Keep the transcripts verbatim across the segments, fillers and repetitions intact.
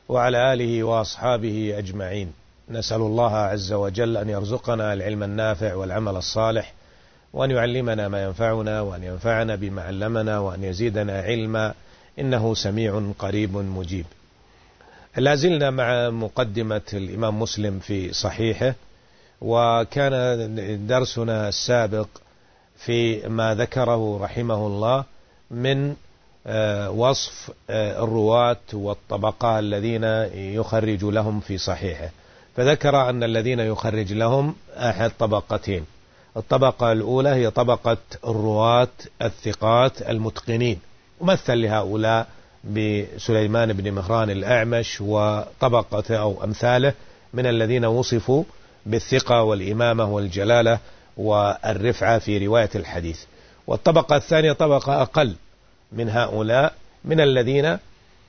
وعلى آله وأصحابه أجمعين. نسأل الله عز وجل أن يرزقنا العلم النافع والعمل الصالح، وأن يعلمنا ما ينفعنا، وأن ينفعنا بما علمنا، وأن يزيدنا علما، إنه سميع قريب مجيب. لازلنا مع مقدمة الإمام مسلم في صحيحه، وكان درسنا السابق في ما ذكره رحمه الله من وصف الرواة والطبقة الذين يخرج لهم في صحيحه، فذكر أن الذين يخرج لهم أحد طبقتين. الطبقة الأولى هي طبقة الرواة الثقات المتقنين، ومثل لهؤلاء بسليمان بن مهران الأعمش وطبقة أو أمثاله من الذين وصفوا بالثقة والإمامة والجلالة والرفعة في رواية الحديث. والطبقة الثانية طبقة أقل من هؤلاء، من الذين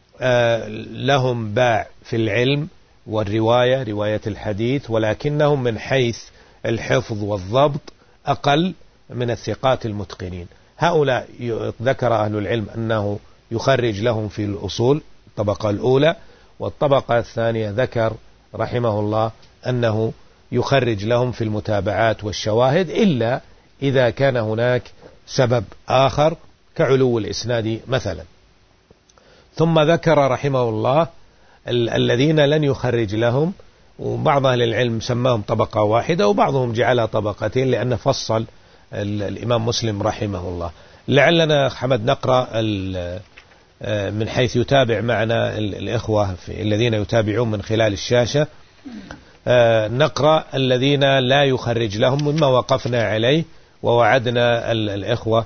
لهم باع في العلم والرواية، رواية الحديث، ولكنهم من حيث الحفظ والضبط أقل من الثقات المتقنين. هؤلاء ذكر أهل العلم أنه يخرج لهم في الأصول، الطبقة الأولى. والطبقة الثانية ذكر رحمه الله أنه يخرج لهم في المتابعات والشواهد، إلا إذا كان هناك سبب آخر كعلو الإسناد مثلا. ثم ذكر رحمه الله الذين لن يخرج لهم، وبعض أهل العلم سماهم طبقة واحدة، وبعضهم جعلها طبقتين لأن فصل الإمام مسلم رحمه الله. لعلنا حمد نقرأ من حيث يتابع معنا الإخوة الذين يتابعون من خلال الشاشة، نقرأ الذين لا يخرج لهم مما وقفنا عليه ووعدنا الإخوة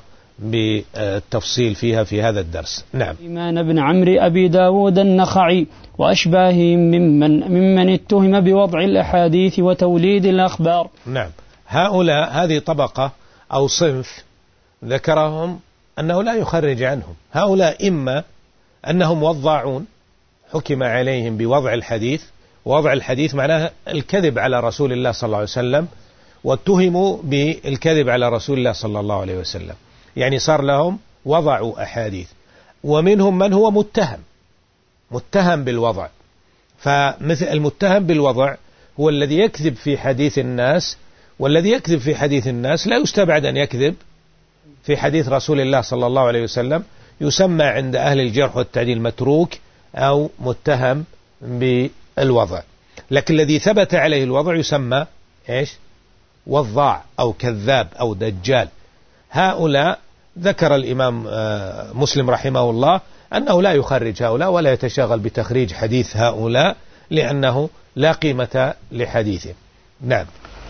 بالتفصيل فيها في هذا الدرس. نعم. إيمان بن عمرو أبي داود النخعي وأشباههم ممن, ممن اتهم بوضع الأحاديث وتوليد الأخبار. نعم. هؤلاء هذه طبقة أو صنف ذكرهم أنه لا يخرج عنهم. هؤلاء إما أنهم وضاعون حكم عليهم بوضع الحديث، ووضع الحديث معناه الكذب على رسول الله صلى الله عليه وسلم، واتهموا بالكذب على رسول الله صلى الله عليه وسلم، يعني صار لهم وضعوا أحاديث. ومنهم من هو متهم متهم بالوضع، فمثل المتهم بالوضع هو الذي يكذب في حديث الناس، والذي يكذب في حديث الناس لا يستبعد أن يكذب في حديث رسول الله صلى الله عليه وسلم، يسمى عند أهل الجرح والتعديل متروك أو متهم بالوضع. لكن الذي ثبت عليه الوضع يسمى إيش؟ وضاع أو كذاب أو دجال. هؤلاء ذكر الإمام مسلم رحمه الله أنه لا يخرج هؤلاء ولا يتشاغل بتخريج حديث هؤلاء، لأنه لا قيمة لحديثه. نعم.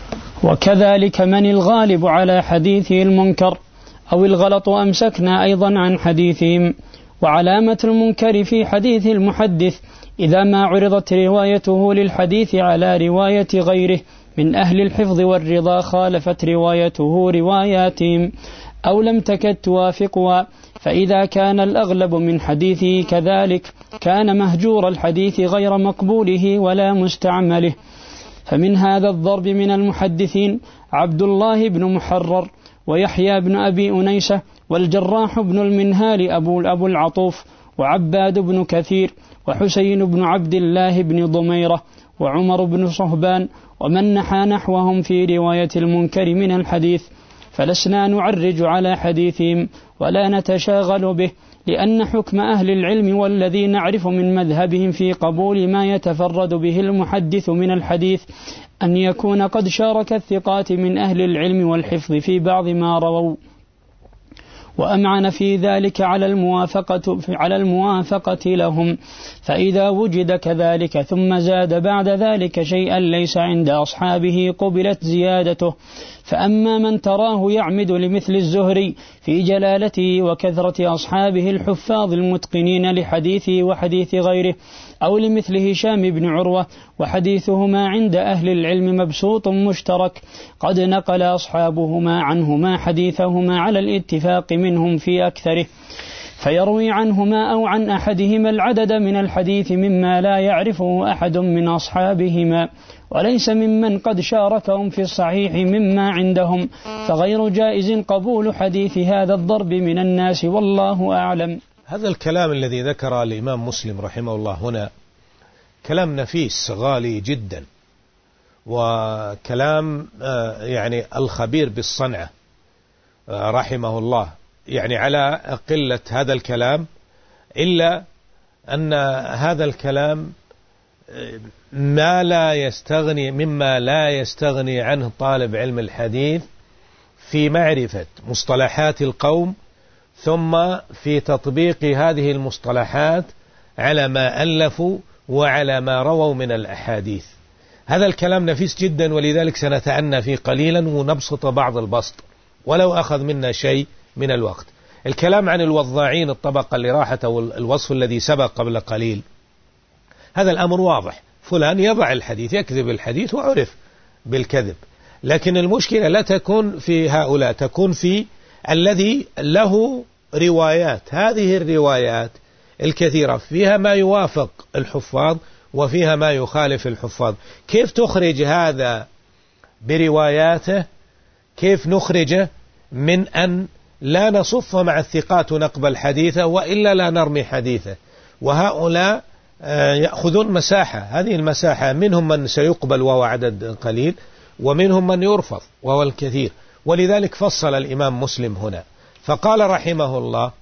وكذلك من الغالب على حديثه المنكر أو الغلط أمسكنا أيضا عن حديثهم. وعلامة المنكر في حديث المحدث إذا ما عرضت روايته للحديث على رواية غيره من أهل الحفظ والرضا خالفت روايته رواياتهم أو لم تكد توافقها، فإذا كان الأغلب من حديثه كذلك كان مهجور الحديث غير مقبوله ولا مستعمله. فمن هذا الضرب من المحدثين عبد الله بن محرر ويحيى بن أبي أنيسة والجراح بن المنهال أبو, أبو العطوف وعباد بن كثير وحسين بن عبد الله بن ضميرة وعمر بن صهبان ومن نحى نحوهم في رواية المنكر من الحديث. فلسنا نعرج على حديثهم ولا نتشاغل به، لأن حكم أهل العلم والذي نعرف من مذهبهم في قبول ما يتفرد به المحدث من الحديث أن يكون قد شارك الثقات من أهل العلم والحفظ في بعض ما رووا، وأمعن في ذلك على الموافقة, على الموافقة لهم. فإذا وجد كذلك ثم زاد بعد ذلك شيئا ليس عند أصحابه قبلت زيادته. فأما من تراه يعمد لمثل الزهري في جلالته وكثرة أصحابه الحفاظ المتقنين لحديثه وحديث غيره، أو لمثل هشام بن عروة وحديثهما عند أهل العلم مبسوط مشترك قد نقل أصحابهما عنهما حديثهما على الاتفاق منهم في أكثره، فيروي عنهما أو عن أحدهما العدد من الحديث مما لا يعرفه أحد من أصحابهما، وليس ممن قد شاركهم في الصحيح مما عندهم، فغير جائز قبول حديث هذا الضرب من الناس، والله أعلم. هذا الكلام الذي ذكر الإمام مسلم رحمه الله هنا كلام نفيس غالي جدا، وكلام يعني الخبير بالصنعة رحمه الله، يعني على قلة هذا الكلام، إلا أن هذا الكلام ما لا يستغني مما لا يستغني عنه طالب علم الحديث في معرفة مصطلحات القوم، ثم في تطبيق هذه المصطلحات على ما ألفوا وعلى ما رووا من الأحاديث. هذا الكلام نفيس جدا، ولذلك سنتأنى فيه قليلا ونبسط بعض البسط ولو أخذ منا شيء من الوقت. الكلام عن الوضاعين الطبقة اللي راحت أو الوصف الذي سبق قبل قليل، هذا الأمر واضح، فلان يضع الحديث، يكذب الحديث وعرف بالكذب، لكن المشكلة لا تكون في هؤلاء، تكون في الذي له روايات. هذه الروايات الكثيرة فيها ما يوافق الحفاظ وفيها ما يخالف الحفاظ. كيف تخرج هذا برواياته؟ كيف نخرجه من أن لا نصف مع الثقات ونقبل حديثه وإلا لا نرمي حديثه؟ وهؤلاء يأخذون مساحة، هذه المساحة منهم من سيقبل وهو عدد قليل، ومنهم من يرفض وهو الكثير. ولذلك فصل الإمام مسلم هنا فقال رحمه الله: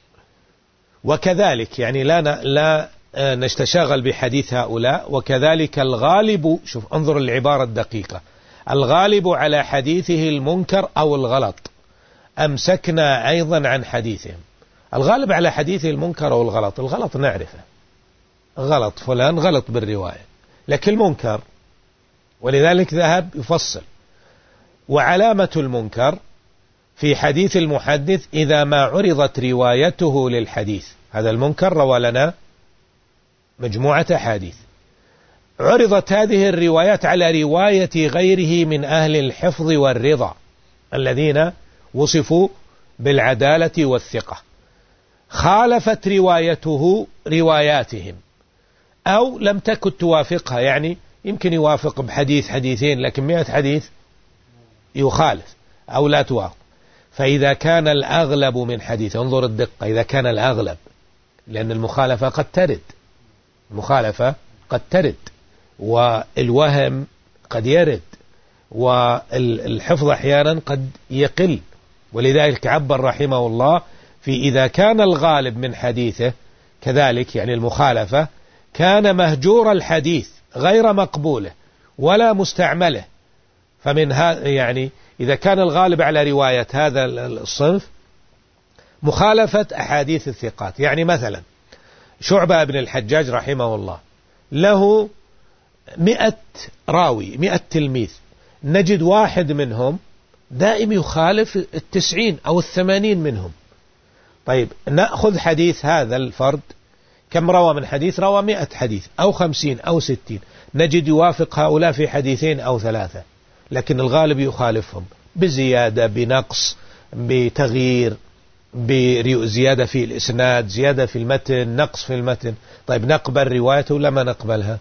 وكذلك، يعني لا لا نستشغل بحديث هؤلاء، وكذلك الغالب، شوف انظر العبارة الدقيقة، الغالب على حديثه المنكر أو الغلط أمسكنا أيضا عن حديثهم. الغالب على حديثه المنكر أو الغلط، الغلط نعرفه، غلط فلان غلط بالرواية، لكن المنكر، ولذلك ذهب يفصل: وعلامة المنكر في حديث المحدث إذا ما عرضت روايته للحديث. هذا المنكر روى لنا مجموعة أحاديث، عرضت هذه الروايات على رواية غيره من أهل الحفظ والرضا الذين وصفوا بالعدالة والثقة، خالفت روايته رواياتهم أو لم تكن توافقها، يعني يمكن يوافق بحديث حديثين لكن مئة حديث يخالف أو لا توافق. فإذا كان الأغلب من حديث، انظر الدقة، إذا كان الأغلب، لأن المخالفة قد ترد، المخالفة قد ترد والوهم قد يرد والحفظ أحيانا قد يقل. ولذلك عبر رحمه الله في إذا كان الغالب من حديثه كذلك، يعني المخالفة، كان مهجور الحديث غير مقبوله ولا مستعمله. فمن هذا، يعني إذا كان الغالب على رواية هذا الصنف مخالفة أحاديث الثقات، يعني مثلا شعبة بن الحجاج رحمه الله له مئة راوي، مئة تلميذ، نجد واحد منهم دائم يخالف التسعين أو الثمانين منهم. طيب نأخذ حديث هذا الفرد، كم روى من حديث؟ روى مئة حديث أو خمسين أو ستين، نجد يوافق هؤلاء في حديثين أو ثلاثة، لكن الغالب يخالفهم بزيادة، بنقص، بتغيير، بزيادة في الإسناد، زيادة في المتن، نقص في المتن. طيب نقبل روايته ولا ما نقبلها؟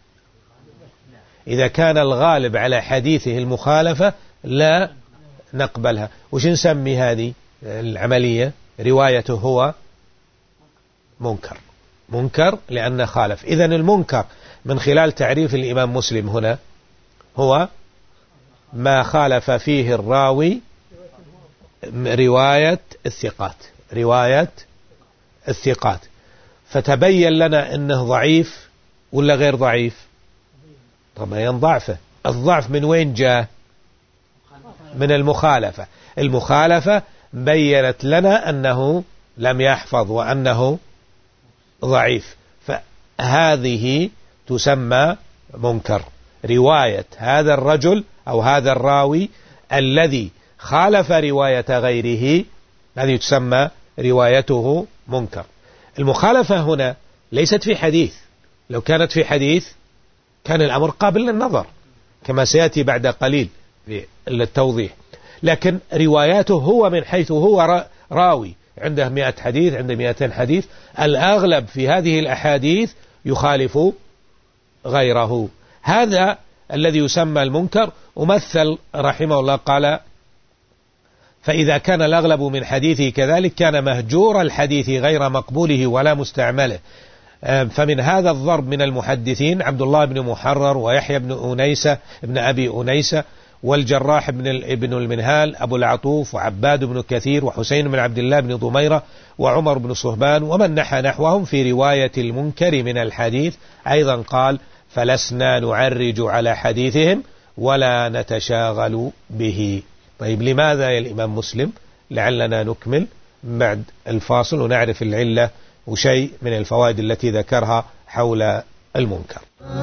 إذا كان الغالب على حديثه المخالفة لا نقبلها. وش نسمي هذه العملية؟ روايته هو منكر، منكر لأنه خالف. إذن المنكر من خلال تعريف الإمام مسلم هنا هو ما خالف فيه الراوي رواية الثقات، رواية الثقات. فتبين لنا أنه ضعيف ولا غير ضعيف؟ طبعا ضعفه. الضعف من وين جاء؟ من المخالفة. المخالفة بيّنت لنا أنه لم يحفظ وأنه ضعيف، فهذه تسمى منكر. رواية هذا الرجل أو هذا الراوي الذي خالف رواية غيره، هذه تسمى روايته منكر. المخالفة هنا ليست في حديث، لو كانت في حديث كان الأمر قابل للنظر كما سيأتي بعد قليل للتوضيح، لكن رواياته هو من حيث هو راوي عنده مئة حديث، عنده مئتين حديث، الأغلب في هذه الأحاديث يخالف غيره. هذا الذي يسمى المنكر. ومثل رحمه الله قال: فإذا كان الأغلب من حديثه كذلك كان مهجور الحديث غير مقبوله ولا مستعمله. فمن هذا الضرب من المحدثين عبد الله بن محرر ويحيى بن أنيسة ابن أبي أنيسة والجراح بن ابن المنهال أبو العطوف وعباد بن كثير وحسين بن عبد الله بن ضميرة وعمر بن صهبان ومن نحى نحوهم في رواية المنكر من الحديث. أيضا قال فلسنا نعرج على حديثهم ولا نتشاغل به. طيب لماذا يا الإمام مسلم؟ لعلنا نكمل بعد الفاصل ونعرف العلة وشيء من الفوائد التي ذكرها حول المنكر.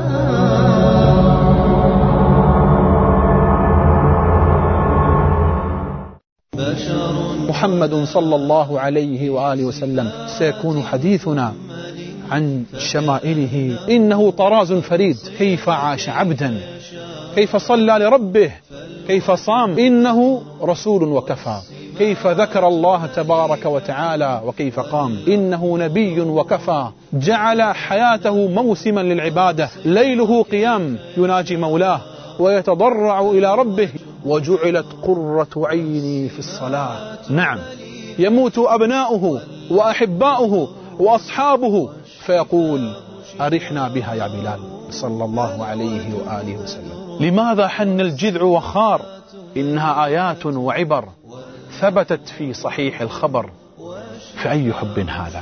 محمد صلى الله عليه وآله وسلم سيكون حديثنا عن شمائله. إنه طراز فريد، كيف عاش عبدا، كيف صلى لربه، كيف صام. إنه رسول وكفى، كيف ذكر الله تبارك وتعالى وكيف قام. إنه نبي وكفى، جعل حياته موسما للعبادة، ليله قيام يناجي مولاه ويتضرع إلى ربه. وجعلت قرة عيني في الصلاة. نعم، يموت أبناؤه وأحباؤه وأصحابه فيقول أرحنا بها يا بلال صلى الله عليه وآله وسلم. لماذا حن الجذع وخار؟ إنها آيات وعبر ثبتت في صحيح الخبر. فأي حب هذا؟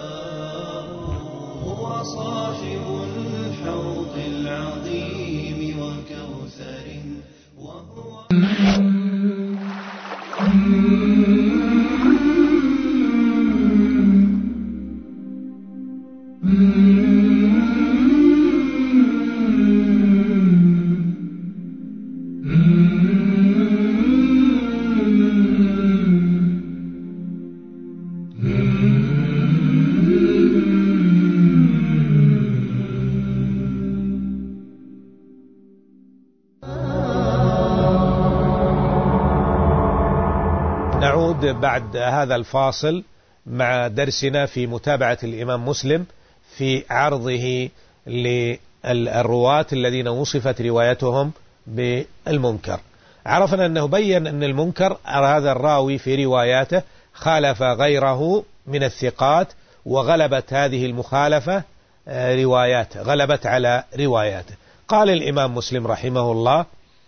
هو صاحب الحوض العظيم وكوثر وهو بعد هذا الفاصل مع درسنا في متابعة الإمام مسلم في عرضه للرواة الذين وصفت روايتهم بالمنكر. عرفنا أنه بيّن أن المنكر هذا الراوي في رواياته خالف غيره من الثقات، وغلبت هذه المخالفة رواياته، غلبت على رواياته. قال الإمام مسلم رحمه الله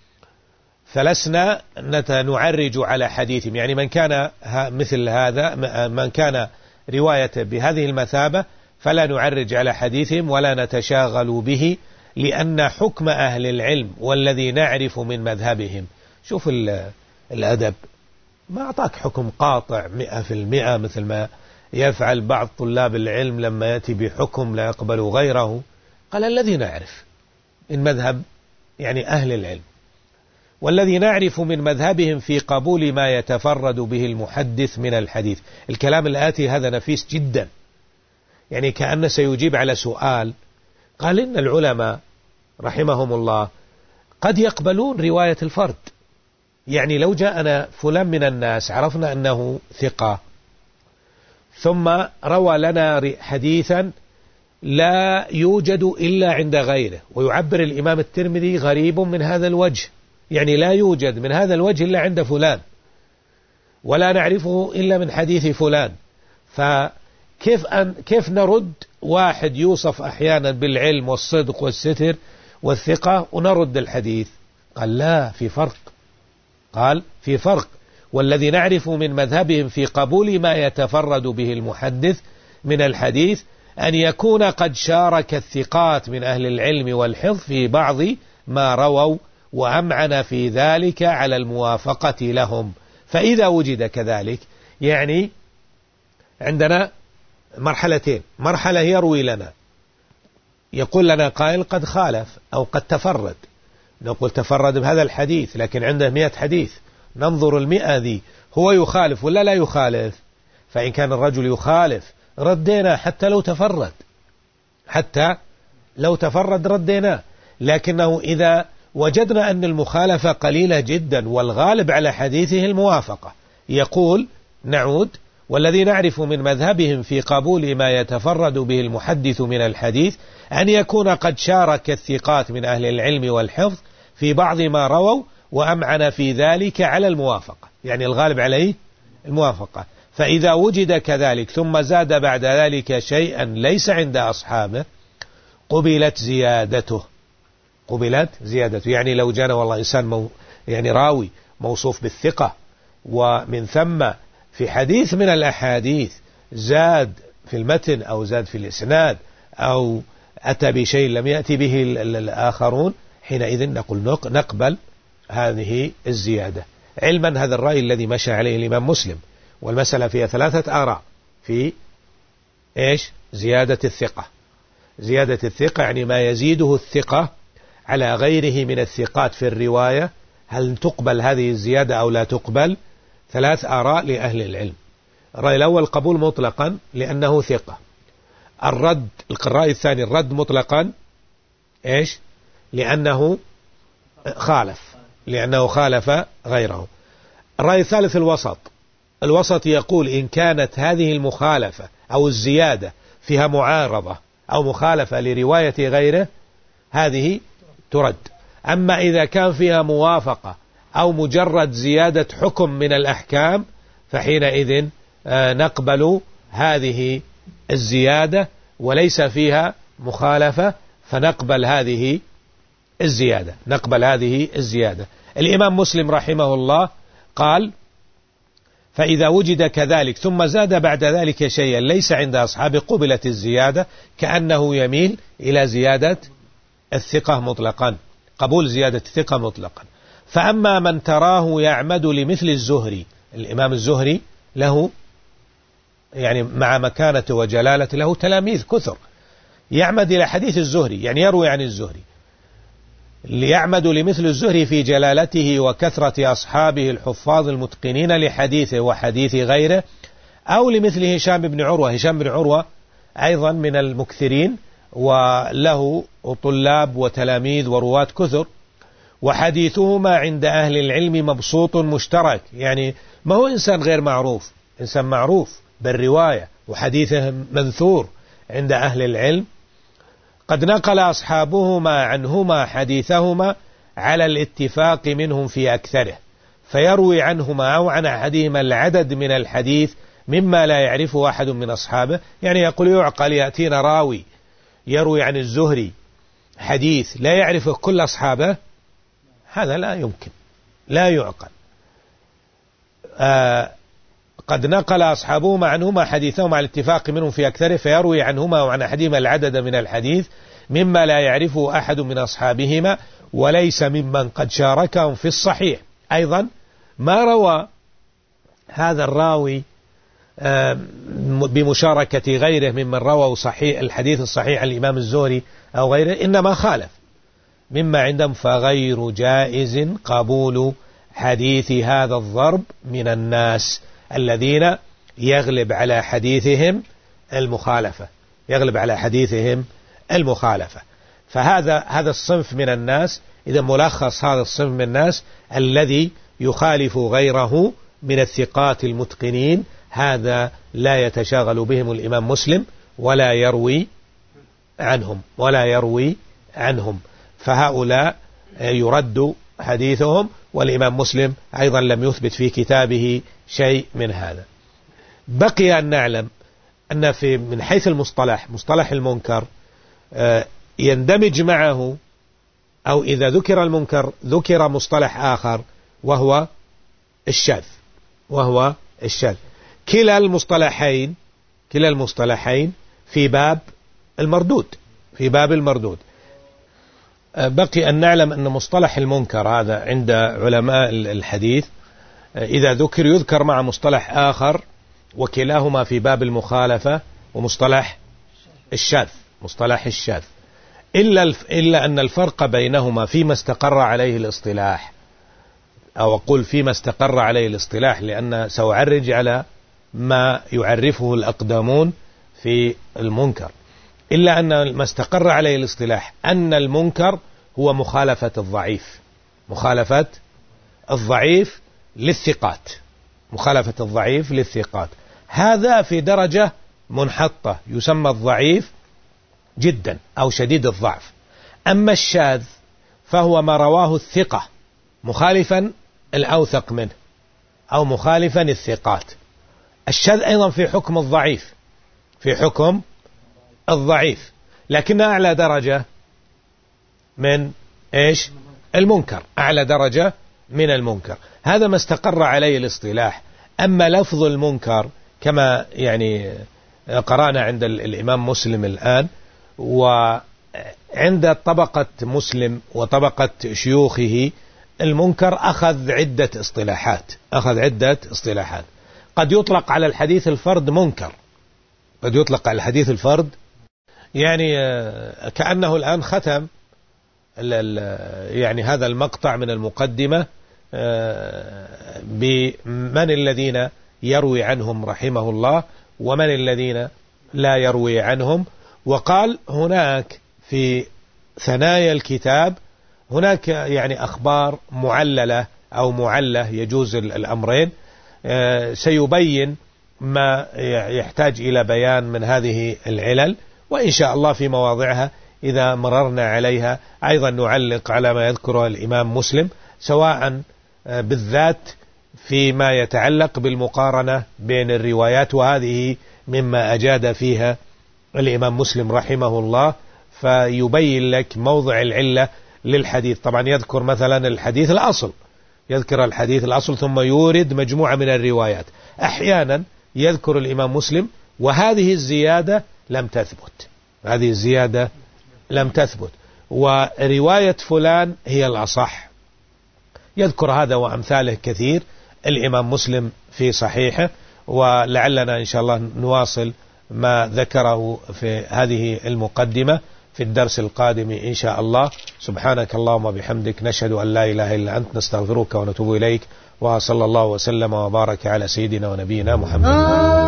فلسنا نعرج على حديثهم، يعني من كان مثل هذا، من كان روايته بهذه المثابة فلا نعرج على حديثهم ولا نتشاغل به، لأن حكم أهل العلم والذي نعرف من مذهبهم. شوف الأدب، ما أعطاك حكم قاطع مئة في المئة مثل ما يفعل بعض طلاب العلم لما يأتي بحكم لا يقبل غيره. قال الذي نعرف من مذهب يعني أهل العلم والذي نعرف من مذهبهم في قبول ما يتفرد به المحدث من الحديث. الكلام الآتي هذا نفيس جدا، يعني كأنه سيجيب على سؤال. قال إن العلماء رحمهم الله قد يقبلون رواية الفرد، يعني لو جاءنا فلان من الناس عرفنا أنه ثقة ثم روى لنا حديثا لا يوجد إلا عند غيره، ويعبر الإمام الترمذي غريب من هذا الوجه، يعني لا يوجد من هذا الوجه إلا عند فلان ولا نعرفه إلا من حديث فلان، فكيف أن كيف نرد واحد يوصف أحيانا بالعلم والصدق والستر والثقة ونرد الحديث؟ قال لا، في فرق. قال في فرق، والذي نعرف من مذهبهم في قبول ما يتفرد به المحدث من الحديث أن يكون قد شارك الثقات من أهل العلم والحفظ في بعض ما رووا وأمعن في ذلك على الموافقة لهم. فإذا وجد كذلك، يعني عندنا مرحلتين، مرحلة يروي لنا يقول لنا قائل قد خالف أو قد تفرد، نقول تفرد بهذا الحديث لكن عنده مئة حديث، ننظر المئة ذي هو يخالف ولا لا يخالف. فإن كان الرجل يخالف ردينا حتى لو تفرد، حتى لو تفرد ردينا. لكنه إذا وجدنا أن المخالفة قليلة جدا والغالب على حديثه الموافقة، يقول نعود والذي نعرف من مذهبهم في قبول ما يتفرد به المحدث من الحديث أن يكون قد شارك الثقات من أهل العلم والحفظ في بعض ما رووا وأمعن في ذلك على الموافقة، يعني الغالب عليه الموافقة. فإذا وجد كذلك ثم زاد بعد ذلك شيئا ليس عند أصحابه قبلت زيادته قبلت زيادته يعني لو جانا والله إنسان مو يعني راوي موصوف بالثقة، ومن ثم في حديث من الأحاديث زاد في المتن أو زاد في الإسناد أو أتى بشيء لم يأتي به الآخرون، حينئذ نقول نقبل هذه الزيادة، علما هذا الرأي الذي مشى عليه الإمام مسلم. والمسألة فيها ثلاثة آراء في إيش؟ زيادة الثقة. زيادة الثقة يعني ما يزيده الثقة على غيره من الثقات في الرواية، هل تقبل هذه الزيادة أو لا تقبل؟ ثلاث آراء لأهل العلم. الرأي الأول قبول مطلقا لأنه ثقة. الرد الرأي الثاني الرد مطلقا إيش؟ لأنه خالف لأنه خالف غيره. الرأي الثالث الوسط. الوسط يقول إن كانت هذه المخالفة أو الزيادة فيها معارضة أو مخالفة لرواية غيره هذه ترد. أما إذا كان فيها موافقة أو مجرد زيادة حكم من الأحكام فحينئذ نقبل هذه الزيادة وليس فيها مخالفة، فنقبل هذه الزيادة نقبل هذه الزيادة. الإمام مسلم رحمه الله قال فإذا وجد كذلك ثم زاد بعد ذلك شيئا ليس عند أصحابه قبلت الزيادة، كأنه يميل إلى زيادة الثقة مطلقا، قبول زيادة الثقة مطلقا. فأما من تراه يعمد لمثل الزهري، الإمام الزهري له يعني مع مكانة وجلالة له تلاميذ كثر، يعمد إلى حديث الزهري يعني يروي عن الزهري، ليعمد لمثل الزهري في جلالته وكثرة أصحابه الحفاظ المتقنين لحديثه وحديث غيره، أو لمثل هشام بن عروة. هشام بن عروة أيضا من المكثرين وله طلاب وتلاميذ ورواة كثر، وحديثهما عند أهل العلم مبسوط مشترك، يعني ما هو إنسان غير معروف، إنسان معروف بالرواية وحديثه منثور عند أهل العلم. قد نقل أصحابهما عنهما حديثهما على الاتفاق منهم في أكثره، فيروي عنهما أو عن أحدهما العدد من الحديث مما لا يعرفه أحد من أصحابه. يعني يقول يعقل يأتينا راوي يروي عن الزهري حديث لا يعرفه كل أصحابه، هذا لا يمكن، لا يعقل. آه قد نقل أصحابهما عنهما حديثهما على الاتفاق منهم في أكثره، فيروي عنهما وعن أحدهما العدد من الحديث مما لا يعرفه أحد من أصحابهما، وليس ممن قد شاركهم في الصحيح. أيضا ما روى هذا الراوي بمشاركة غيره ممن رووا صحيح الحديث الصحيح الإمام الزهري أو غيره، إنما خالف مما عندهم، فغير جائز قبول حديث هذا الضرب من الناس الذين يغلب على حديثهم المخالفة يغلب على حديثهم المخالفة. فهذا هذا الصنف من الناس، إذا ملخص هذا الصنف من الناس الذي يخالف غيره من الثقات المتقنين، هذا لا يتشاغل بهم الإمام مسلم ولا يروي عنهم ولا يروي عنهم فهؤلاء يرد حديثهم، والإمام مسلم أيضا لم يثبت في كتابه شيء من هذا. بقي أن نعلم أن في من حيث المصطلح مصطلح المنكر يندمج معه، أو إذا ذكر المنكر ذكر مصطلح آخر وهو الشاذ وهو الشاذ كلا المصطلحين كلا المصطلحين في باب المردود في باب المردود. بقي أن نعلم أن مصطلح المنكر هذا عند علماء الحديث إذا ذكر يذكر مع مصطلح آخر، وكلاهما في باب المخالفة ومصطلح الشاذ مصطلح الشاذ إلا إلا أن الفرق بينهما فيما استقر عليه الاصطلاح، أو أقول فيما استقر عليه الاصطلاح لأن سأعرج على ما يعرفه الأقدمون في المنكر، إلا أن ما استقر عليه الاصطلاح أن المنكر هو مخالفة الضعيف مخالفة الضعيف للثقات مخالفة الضعيف للثقات هذا في درجة منحطة يسمى الضعيف جدا أو شديد الضعف. أما الشاذ فهو ما رواه الثقة مخالفا الأوثق منه أو مخالفا الثقات. الشاذ أيضا في حكم الضعيف، في حكم الضعيف، لكن أعلى درجة من إيش؟ المنكر، أعلى درجة من المنكر. هذا ما استقر عليه الاصطلاح. أما لفظ المنكر كما يعني قرأنا عند الإمام مسلم الآن، وعند طبقة مسلم وطبقة شيوخه، المنكر أخذ عدة اصطلاحات أخذ عدة اصطلاحات. قد يطلق على الحديث الفرد منكر، قد يطلق على الحديث الفرد، يعني كأنه الآن ختم يعني هذا المقطع من المقدمة بمن الذين يروي عنهم رحمه الله ومن الذين لا يروي عنهم. وقال هناك في ثنايا الكتاب هناك يعني أخبار معللة أو معلة، يجوز الأمرين، سيبين ما يحتاج إلى بيان من هذه العلل، وإن شاء الله في مواضعها إذا مررنا عليها أيضا نعلق على ما يذكره الإمام مسلم، سواء بالذات فيما يتعلق بالمقارنة بين الروايات، وهذه مما أجاد فيها الإمام مسلم رحمه الله، فيبين لك موضع العلة للحديث. طبعا يذكر مثلا الحديث الأصل، يذكر الحديث الأصل ثم يورد مجموعة من الروايات. أحيانا يذكر الإمام مسلم وهذه الزيادة لم تثبت، هذه الزيادة لم تثبت، ورواية فلان هي الأصح. يذكر هذا وأمثاله كثير الإمام مسلم في صحيحه، ولعلنا إن شاء الله نواصل ما ذكره في هذه المقدمة في الدرس القادم إن شاء الله. سبحانك اللهم وبحمدك، نشهد أن لا إله إلا أنت، نستغفرك ونتوب إليك، وصلى الله وسلم وبارك على سيدنا ونبينا محمد.